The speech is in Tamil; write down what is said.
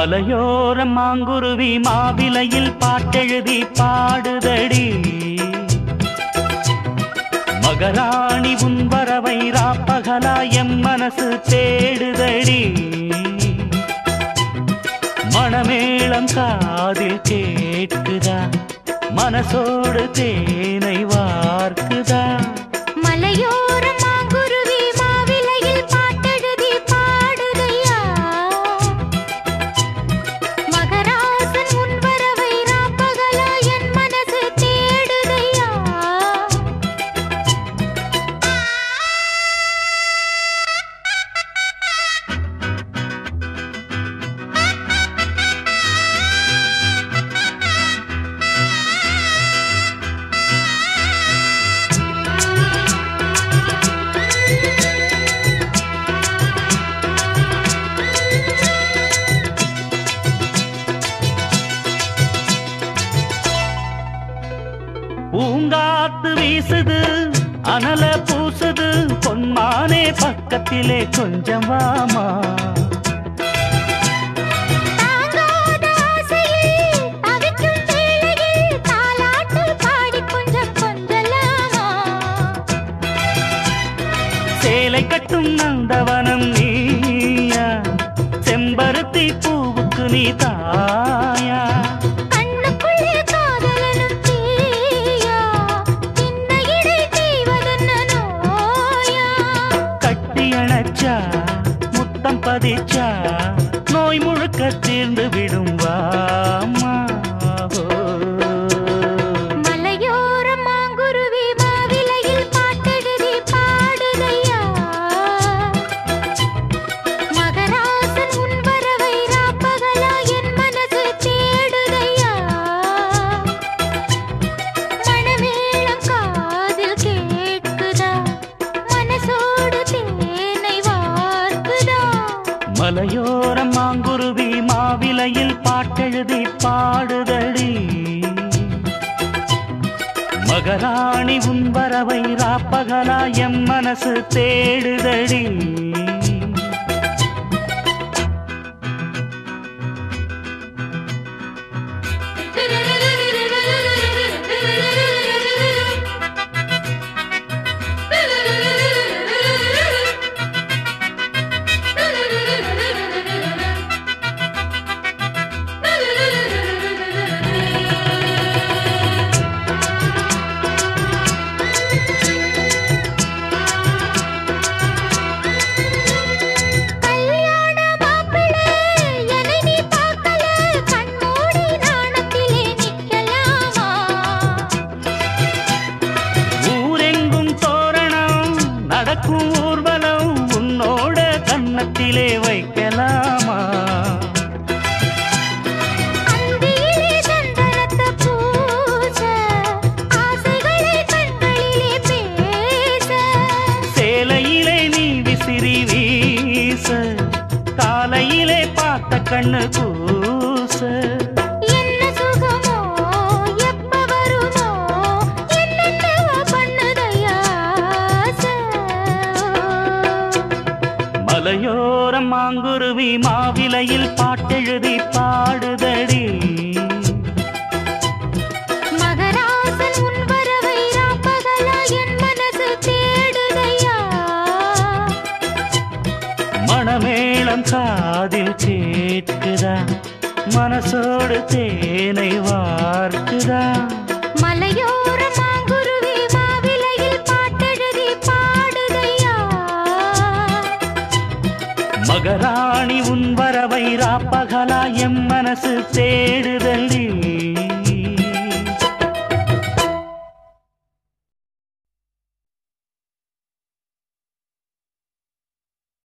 மலையோர மாங்குருவி மாவிலையில் பாட்டெழுதி பாடுதடி. மகராணி உன் வரவை ராப்பகலா எம் மனசு தேடுதடி. மணமேளம் காதில் கேட்குதா, மனசோடு தேனை வார்க்குதா. மலையோர மாங்குருவி மாவிலையில் பாட்டெழுதி பாடுதையா. மகராசன் உன் வரவை ராப்பகலா என் மனசு தேடுதையா. பூங்காத்து வீசுது, அனல பூசுது, பொன்மானே பக்கத்திலே கொஞ்சம் வாமா. தாங்காத ஆசையில் தவிக்கும் வேளையில் தாலாட்டு பாடி கொஞ்சம் கொஞ்சலாமா. சேலை கட்டும் நந்தவனம் நீயா, செம்பருத்தி பூவுக்கு நீ தாயா. கண்ணுக்குள்ளே காதலனும் தீயா, சின்ன இடை தீவதென்ன நோயா. கட்டி அணைச்சா முத்தம் பதிச்சா நோய் முழுக்க தீர்ந்து விடும் வாமா. மலையோர மாங்குருவி மாவிலையில் பாட்டெழுதி பாடுதையா. மகராசன் உன் வரவை ராப்பகலா என் மனசு தேடுதையா. மணமேளம் காதில் கேட்குதா, மனசோடு தேனை வார்க்குதா. மலையோர மாங்குருவி மாவிலையில் பாட்டெழுதி பாடுதடி. மகராணி உன் வரவை ராப்பகலா எம் மனசு தேடுதடி. கல்யாண மாப்பிள்ளை என்னை நீ பார்க்கல, கண்மூடி நாணத்திலே நிக்கலாமா. ஊரெங்கும் தோரணம் நடக்கும் ஊர்வலம் உன்னோட கன்னத்திலே வைக்கலாமா. அந்தியிலே சந்தனத்தை பூச, ஆசைகளை கண்களிலே பேச. சேலையிலே நீ விசிறி வீச, காலையிலே பார்த்த கண்ணு கூச. என்ன சுகமோ எப்ப வருமோ, என்னென்னவோ பண்ணுதையா ஆசை. மலையோர மாங்குருவி மாவிலையில் பாட்டெழுதி பாடுதடி. மகராசன் உன் வரவை ராப்பகலா என் மனசு தேடுதையா. மணமேளம் காதில் கேட்குதா, மனசோடு தேனை வார்க்குதா. மலையோர மாங்குருவி மாவிலையில் பாட்டெழுதி பாடுதையா. மகராணி உன் வரவை ராப்பகலா எம் மனசு தேடுதடி.